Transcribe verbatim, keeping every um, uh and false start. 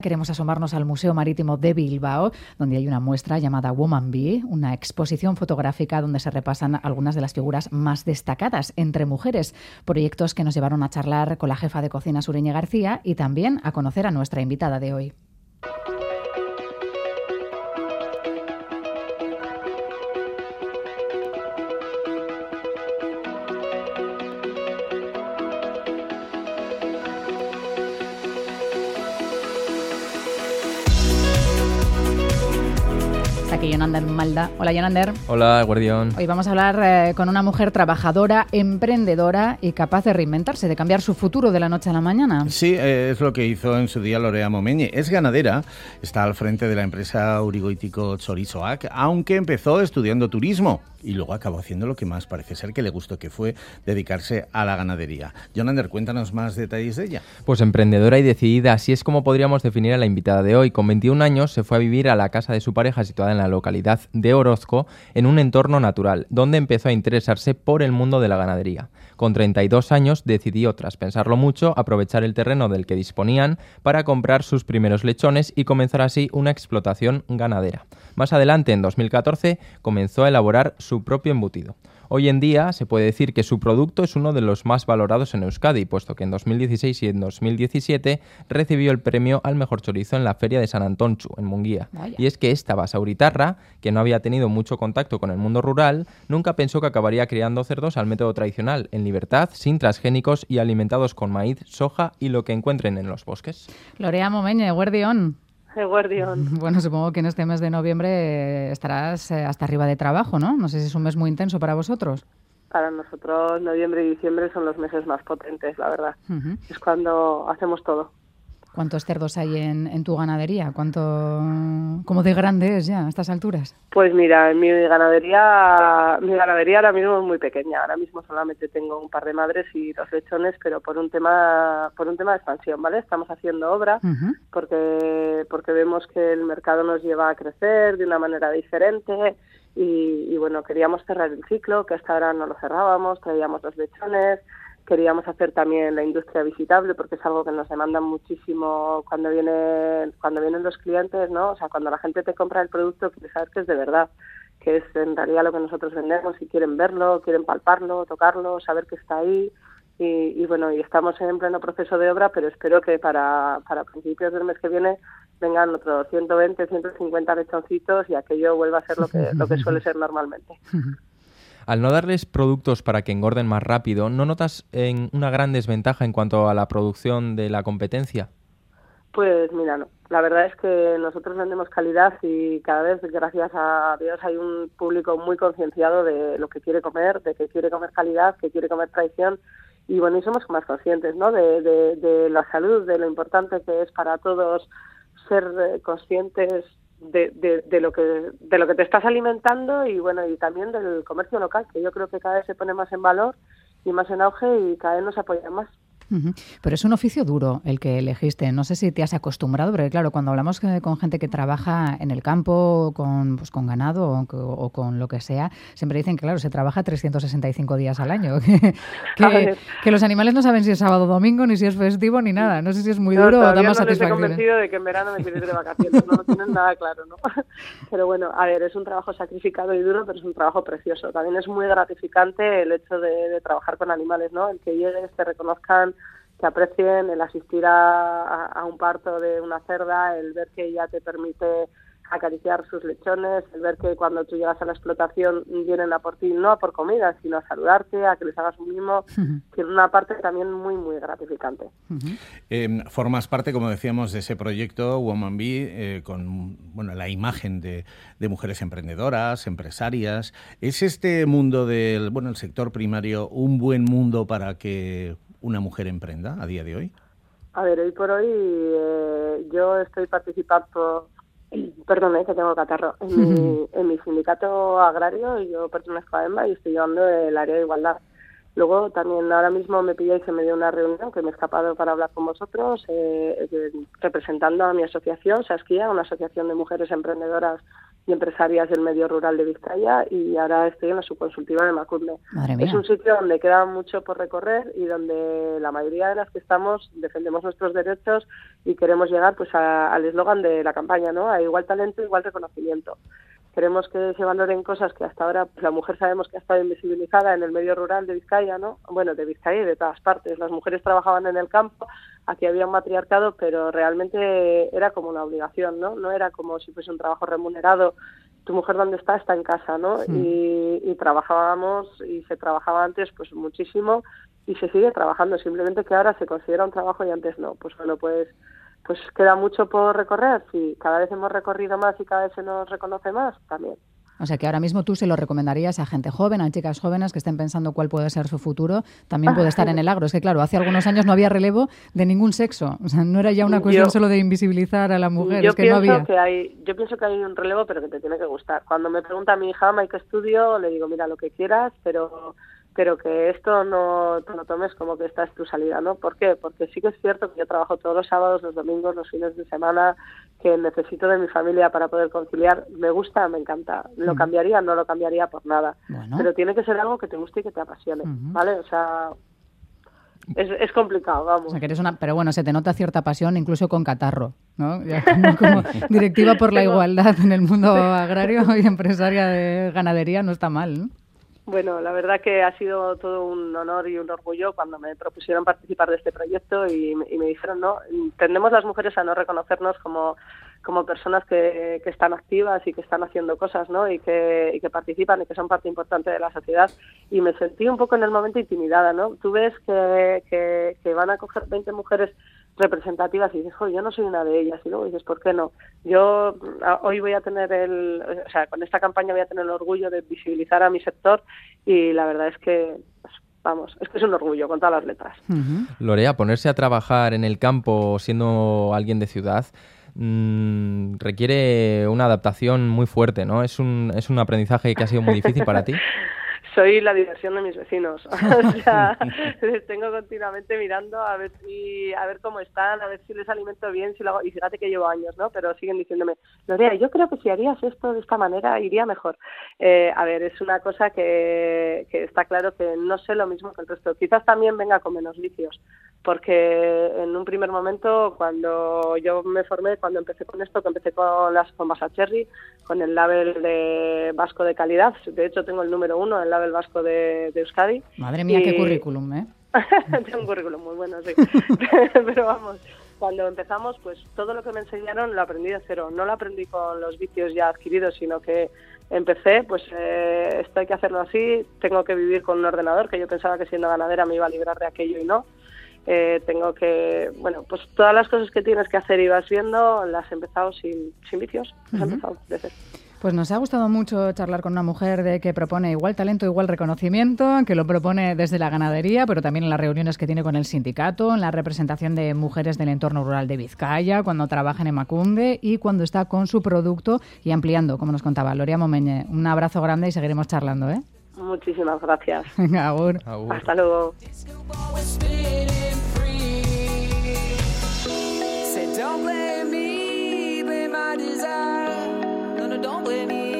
Queremos asomarnos al Museo Marítimo de Bilbao, donde hay una muestra llamada Woman Be, una exposición fotográfica donde se repasan algunas de las figuras más destacadas entre mujeres, proyectos que nos llevaron a charlar con la jefa de cocina Sureña García y también a conocer a nuestra invitada de hoy. Aquí Yonander Malda. Hola, Yonander. Hola, Guardión. Hoy vamos a hablar eh, con una mujer trabajadora, emprendedora y capaz de reinventarse, de cambiar su futuro de la noche a la mañana. Sí, eh, es lo que hizo en su día Lorea Momeñe. Es ganadera, está al frente de la empresa Urigoitiko Chorizoak, aunque empezó estudiando turismo y luego acabó haciendo lo que más parece ser que le gustó, que fue dedicarse a la ganadería. Yonander, cuéntanos más detalles de ella. Pues emprendedora y decidida, así es como podríamos definir a la invitada de hoy. Con veintiún años se fue a vivir a la casa de su pareja situada en la localidad de Orozco, en un entorno natural, donde empezó a interesarse por el mundo de la ganadería. Con treinta y dos años decidió, tras pensarlo mucho, aprovechar el terreno del que disponían para comprar sus primeros lechones y comenzar así una explotación ganadera. Más adelante, en dos mil catorce, comenzó a elaborar su propio embutido. Hoy en día se puede decir que su producto es uno de los más valorados en Euskadi, puesto que en dos mil dieciséis y en dos mil diecisiete recibió el premio al mejor chorizo en la Feria de San Antonchu, en Munguía. Vaya. Y es que esta basauritarra, que no había tenido mucho contacto con el mundo rural, nunca pensó que acabaría criando cerdos al método tradicional, en libertad, sin transgénicos y alimentados con maíz, soja y lo que encuentren en los bosques. Lorea Momeñe, Guardión. Guardión. Bueno, supongo que en este mes de noviembre estarás hasta arriba de trabajo, ¿no? No sé si es un mes muy intenso para vosotros. Para nosotros noviembre y diciembre son los meses más potentes, la verdad. Uh-huh. Es cuando hacemos todo. ¿Cuántos cerdos hay en, en tu ganadería? ¿Cuánto, ¿Cómo de grande es ya a estas alturas? Pues mira, en mi ganadería, mi ganadería ahora mismo es muy pequeña. Ahora mismo solamente tengo un par de madres y dos lechones, pero por un tema, por un tema de expansión, ¿vale? Estamos haciendo obra uh-huh. porque, porque vemos que el mercado nos lleva a crecer de una manera diferente y, y bueno, queríamos cerrar el ciclo, que hasta ahora no lo cerrábamos, traíamos los lechones. Queríamos hacer también la industria visitable porque es algo que nos demandan muchísimo cuando vienen cuando vienen los clientes, ¿no? O sea, cuando la gente te compra el producto, quiere saber que es de verdad, que es en realidad lo que nosotros vendemos y quieren verlo, quieren palparlo, tocarlo, saber que está ahí. Y, y bueno, y estamos en pleno proceso de obra, pero espero que para, para principios del mes que viene vengan otros ciento veinte, ciento cincuenta lechoncitos y aquello vuelva a ser lo que, lo que suele ser normalmente. Al no darles productos para que engorden más rápido, ¿no notas en una gran desventaja en cuanto a la producción de la competencia? Pues mira, no. La verdad es que nosotros vendemos calidad y cada vez, gracias a Dios, hay un público muy concienciado de lo que quiere comer, de que quiere comer calidad, que quiere comer tradición. Y bueno, y somos más conscientes, ¿no? De, de, de la salud, de lo importante que es para todos ser eh, conscientes De, de, de lo que de lo que te estás alimentando y bueno y también del comercio local, que yo creo que cada vez se pone más en valor y más en auge y cada vez nos apoyan más. Uh-huh. Pero es un oficio duro el que elegiste. No sé si te has acostumbrado, porque claro, cuando hablamos con gente que trabaja en el campo, con, pues, con ganado o, o con lo que sea, siempre dicen que claro, se trabaja trescientos sesenta y cinco días al año. Que, que, que los animales no saben si es sábado o domingo, ni si es festivo, ni nada. No sé si es muy duro no, o da más no satisfacción. Estoy convencido de que en verano me quieres de vacaciones. No lo tienen nada claro, ¿no? Pero bueno, a ver, es un trabajo sacrificado y duro, pero es un trabajo precioso. También es muy gratificante el hecho de, de trabajar con animales, ¿no? El que llegues, te reconozcan, que aprecien, el asistir a, a, a un parto de una cerda, el ver que ella te permite acariciar sus lechones, el ver que cuando tú llegas a la explotación vienen a por ti, no a por comida, sino a saludarte, a que les hagas un mimo, uh-huh. que es una parte también muy, muy gratificante. Uh-huh. Eh, formas parte, como decíamos, de ese proyecto Woman Be, eh, con bueno, la imagen de, de mujeres emprendedoras, empresarias. ¿Es este mundo del bueno, el sector primario un buen mundo para que una mujer emprenda a día de hoy? A ver, hoy por hoy eh, yo estoy participando, perdón, eh, que tengo catarro, en mi, en mi sindicato agrario, yo pertenezco a EMBA y estoy llevando el área de igualdad. Luego también ahora mismo me pilláis en medio de una reunión que me he escapado para hablar con vosotros, eh, eh, representando a mi asociación, Saskia, una asociación de mujeres emprendedoras y empresarias del medio rural de Vizcaya, y ahora estoy en la subconsultiva de Emakunde. Madre mía. Es un sitio donde queda mucho por recorrer y donde la mayoría de las que estamos defendemos nuestros derechos y queremos llegar pues a, al eslogan de la campaña, ¿no? A igual talento, igual reconocimiento. Queremos que se valoren cosas que hasta ahora pues, la mujer sabemos que ha estado invisibilizada en el medio rural de Vizcaya, ¿no? Bueno, de Vizcaya y de todas partes. Las mujeres trabajaban en el campo, aquí había un matriarcado, pero realmente era como una obligación, ¿no? No era como si fuese un trabajo remunerado. Tu mujer donde está, está en casa, ¿no? Sí. Y, y trabajábamos y se trabajaba antes pues muchísimo y se sigue trabajando, simplemente que ahora se considera un trabajo y antes no. Pues bueno, pues pues queda mucho por recorrer, sí, cada vez hemos recorrido más y cada vez se nos reconoce más, también. O sea que ahora mismo tú se lo recomendarías a gente joven, a chicas jóvenes que estén pensando cuál puede ser su futuro, también puede estar en el agro. Es que claro, hace algunos años no había relevo de ningún sexo, o sea, no era ya una cuestión yo, solo de invisibilizar a la mujer, yo es que pienso no había. Que hay, yo pienso que hay un relevo, pero que te tiene que gustar. Cuando me pregunta mi hija, ¿y qué estudio? Le digo, mira, lo que quieras, pero... pero que esto no te lo tomes como que esta es tu salida, ¿no? ¿Por qué? Porque sí que es cierto que yo trabajo todos los sábados, los domingos, los fines de semana, que necesito de mi familia para poder conciliar. Me gusta, me encanta. ¿Lo cambiaría? No lo cambiaría por nada. Bueno. Pero tiene que ser algo que te guste y que te apasione, uh-huh. ¿vale? O sea... Es, es complicado, vamos. O sea, que eres una, pero bueno, se te nota cierta pasión incluso con catarro, ¿no? Ya como, como directiva por la igualdad en el mundo agrario y empresaria de ganadería no está mal, ¿no? Bueno, la verdad que ha sido todo un honor y un orgullo cuando me propusieron participar de este proyecto y, y me dijeron, no, tendemos las mujeres a no reconocernos como, como personas que, que están activas y que están haciendo cosas, ¿no? Y que, y que participan y que son parte importante de la sociedad. Y me sentí un poco en el momento intimidada, ¿no? Tú ves que, que, que van a coger veinte mujeres representativas y dices, jo, yo no soy una de ellas, y luego dices, ¿por qué no? Yo hoy voy a tener el, o sea, con esta campaña voy a tener el orgullo de visibilizar a mi sector y la verdad es que, pues, vamos, es que es un orgullo con todas las letras. Uh-huh. Lorea, ponerse a trabajar en el campo siendo alguien de ciudad mmm, requiere una adaptación muy fuerte, ¿no? Es un, es un aprendizaje que ha sido muy difícil para ti. Soy la diversión de mis vecinos. O sea, les tengo continuamente mirando a ver si, a ver cómo están, a ver si les alimento bien, si lo hago. Y fíjate que llevo años, ¿no? Pero siguen diciéndome, Lorea, yo creo que si harías esto de esta manera iría mejor. Eh, a ver, es una cosa que, que está claro que no sé lo mismo que el resto. Quizás también venga con menos vicios, porque en un primer momento, cuando yo me formé, cuando empecé con esto, que empecé con las con Basa Cherry, con el label de vasco de calidad, de hecho tengo el número uno, el label el vasco de, de Euskadi. Madre mía, y... qué currículum, ¿eh? Tengo un currículum muy bueno, sí. Pero vamos, cuando empezamos, pues todo lo que me enseñaron lo aprendí de cero. No lo aprendí con los vicios ya adquiridos, sino que empecé, pues eh, esto hay que hacerlo así, tengo que vivir con un ordenador, que yo pensaba que siendo ganadera me iba a librar de aquello y no. Eh, tengo que, bueno, pues todas las cosas que tienes que hacer y vas viendo, las he empezado sin, sin vicios, las uh-huh. he empezado de cero. Pues nos ha gustado mucho charlar con una mujer de que propone igual talento, igual reconocimiento, que lo propone desde la ganadería, pero también en las reuniones que tiene con el sindicato, en la representación de mujeres del entorno rural de Vizcaya, cuando trabaja en Emakunde y cuando está con su producto y ampliando, como nos contaba Lorea Momeñe. Un abrazo grande y seguiremos charlando, ¿eh? Muchísimas gracias. Agur. Agur. Hasta luego. Don't blame me, blame my desire. No, no, don't blame me.